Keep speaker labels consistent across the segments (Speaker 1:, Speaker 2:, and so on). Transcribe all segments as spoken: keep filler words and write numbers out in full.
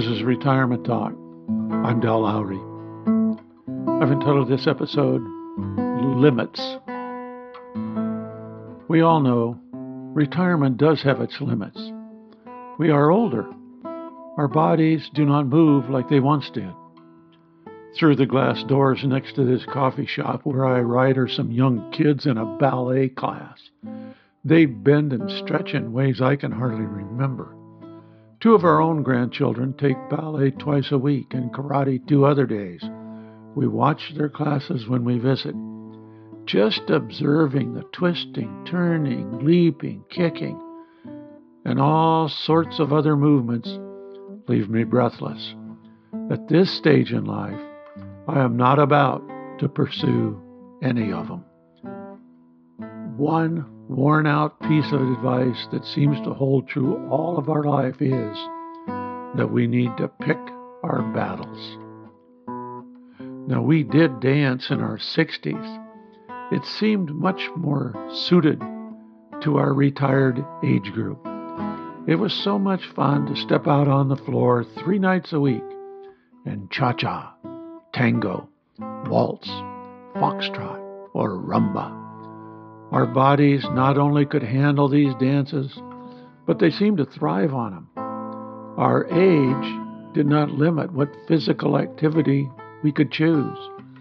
Speaker 1: This is Retirement Talk. I'm Del Lowry. I've entitled this episode, Limits. We all know retirement does have its limits. We are older. Our bodies do not move like they once did. Through the glass doors next to this coffee shop where I write are some young kids in a ballet class. They bend and stretch in ways I can hardly remember. Two of our own grandchildren take ballet twice a week and karate two other days. We watch their classes when we visit. Just observing the twisting, turning, leaping, kicking, and all sorts of other movements leave me breathless. At this stage in life, I am not about to pursue any of them. One worn-out piece of advice that seems to hold true all of our life is that we need to pick our battles. Now, we did dance in our sixties. It seemed much more suited to our retired age group. It was so much fun to step out on the floor three nights a week and cha-cha, tango, waltz, foxtrot, or rumba. Our bodies not only could handle these dances, but they seemed to thrive on them. Our age did not limit what physical activity we could choose,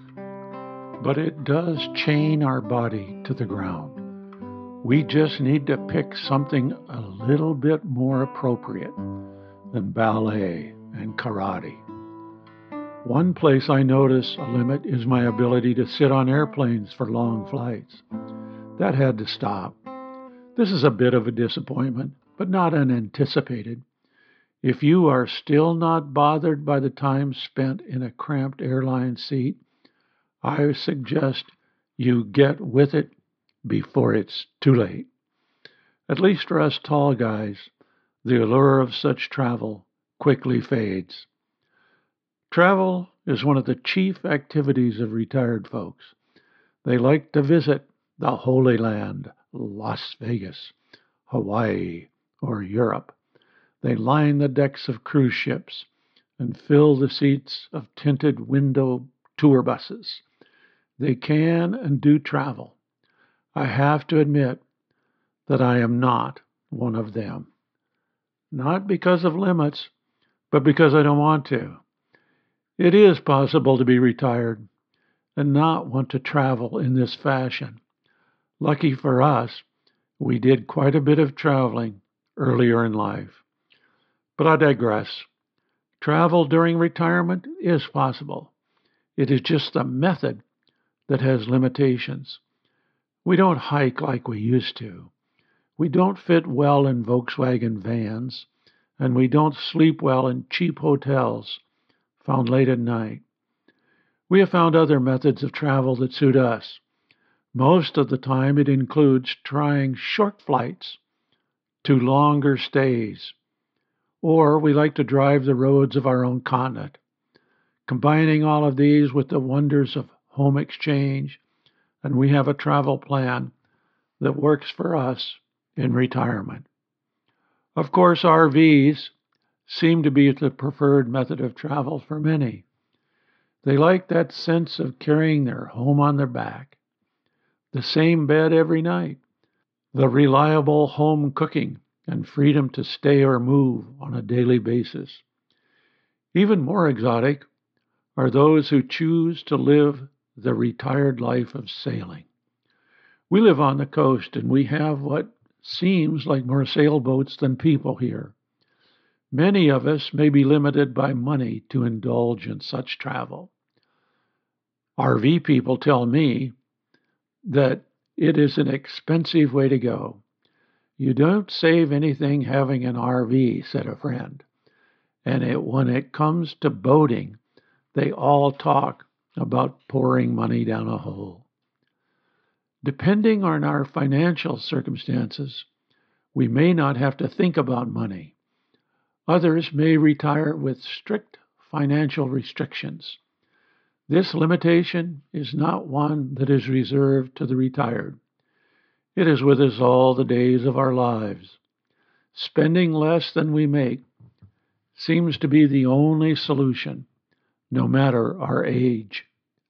Speaker 1: but it does chain our body to the ground. We just need to pick something a little bit more appropriate than ballet and karate. One place I notice a limit is my ability to sit on airplanes for long flights. That had to stop. This is a bit of a disappointment, but not unanticipated. If you are still not bothered by the time spent in a cramped airline seat, I suggest you get with it before it's too late. At least for us tall guys, the allure of such travel quickly fades. Travel is one of the chief activities of retired folks. They like to visit the Holy Land, Las Vegas, Hawaii, or Europe. They line the decks of cruise ships and fill the seats of tinted window tour buses. They can and do travel. I have to admit that I am not one of them. Not because of limits, but because I don't want to. It is possible to be retired and not want to travel in this fashion. Lucky for us, we did quite a bit of traveling earlier in life. But I digress. Travel during retirement is possible. It is just the method that has limitations. We don't hike like we used to. We don't fit well in Volkswagen vans, and we don't sleep well in cheap hotels found late at night. We have found other methods of travel that suit us. Most of the time, it includes trying short flights to longer stays, or we like to drive the roads of our own continent. Combining all of these with the wonders of home exchange, and we have a travel plan that works for us in retirement. Of course, R Vs seem to be the preferred method of travel for many. They like that sense of carrying their home on their back, the same bed every night, the reliable home cooking, and freedom to stay or move on a daily basis. Even more exotic are those who choose to live the retired life of sailing. We live on the coast, and we have what seems like more sailboats than people here. Many of us may be limited by money to indulge in such travel. R V people tell me that it is an expensive way to go. You don't save anything having an R V, said a friend. And it, when it comes to boating, they all talk about pouring money down a hole. Depending on our financial circumstances, we may not have to think about money. Others may retire with strict financial restrictions. This limitation is not one that is reserved to the retired. It is with us all the days of our lives. Spending less than we make seems to be the only solution, no matter our age.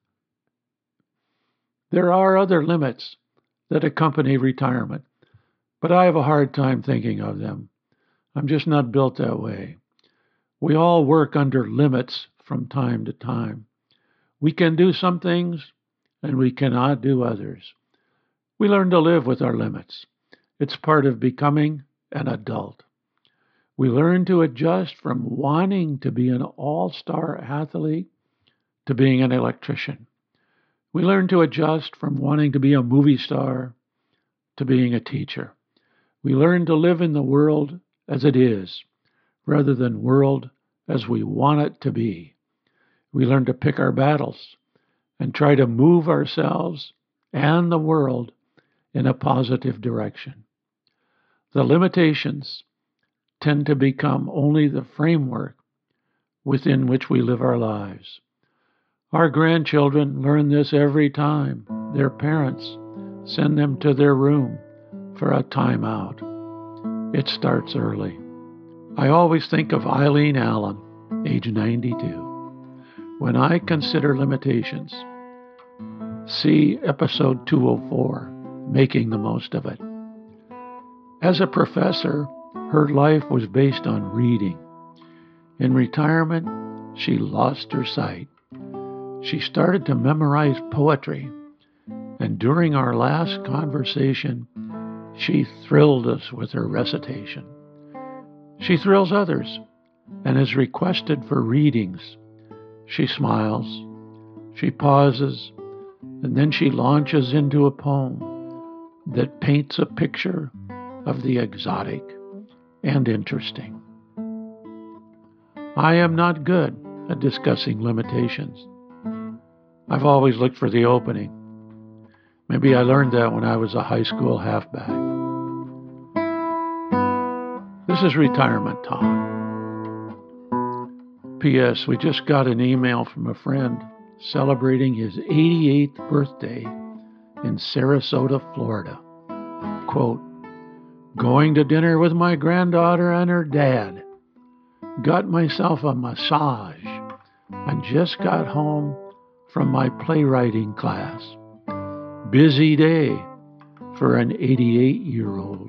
Speaker 1: There are other limits that accompany retirement, but I have a hard time thinking of them. I'm just not built that way. We all work under limits from time to time. We can do some things, and we cannot do others. We learn to live with our limits. It's part of becoming an adult. We learn to adjust from wanting to be an all-star athlete to being an electrician. We learn to adjust from wanting to be a movie star to being a teacher. We learn to live in the world as it is, rather than world as we want it to be. We learn to pick our battles and try to move ourselves and the world in a positive direction. The limitations tend to become only the framework within which we live our lives. Our grandchildren learn this every time their parents send them to their room for a timeout. It starts early. I always think of Eileen Allen, age ninety-two. When I consider limitations, see episode two oh four, Making the Most of It. As a professor, her life was based on reading. In retirement, she lost her sight. She started to memorize poetry, and during our last conversation, she thrilled us with her recitation. She thrills others and is requested for readings. She smiles, she pauses, and then she launches into a poem that paints a picture of the exotic and interesting. I am not good at discussing limitations. I've always looked for the opening. Maybe I learned that when I was a high school halfback. This is Retirement Talk. P S. We just got an email from a friend celebrating his eighty-eighth birthday in Sarasota, Florida. Quote, going to dinner with my granddaughter and her dad. Got myself a massage and just got home from my playwriting class. Busy day for an eighty-eight-year-old.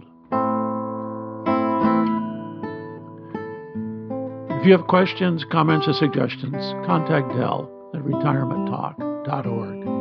Speaker 1: If you have questions, comments, or suggestions, contact Del at retirement talk dot org.